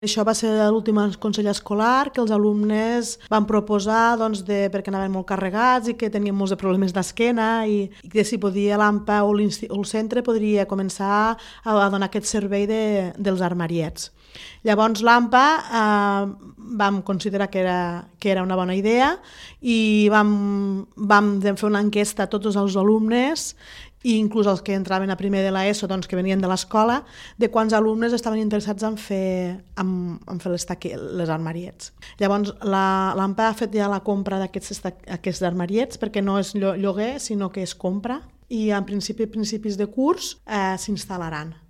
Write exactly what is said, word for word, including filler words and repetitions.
Això va ser l'últim consell escolar que els alumnes van proposar doncs, de, perquè anaven molt carregats i que tenien molts de problemes d'esquena i, i que si podia l'A M P A o, o el centre podria començar a, a donar aquest servei de, dels armariets. Llavors l'A M P A eh, vam considerar que era, que era una bona idea i vam, vam fer una enquesta a tots els alumnes i inclús els que entraven a primer de l'ESO, doncs, que venien de l'escola, de quants alumnes estaven interessats en fer, en, en fer les, taqui, les armariets. Llavors, l'A M P A ha fet ja la compra d'aquests aquests armariets, perquè no és lloguer, sinó que es compra, i en principi, principis de curs, eh, s'instal·laran.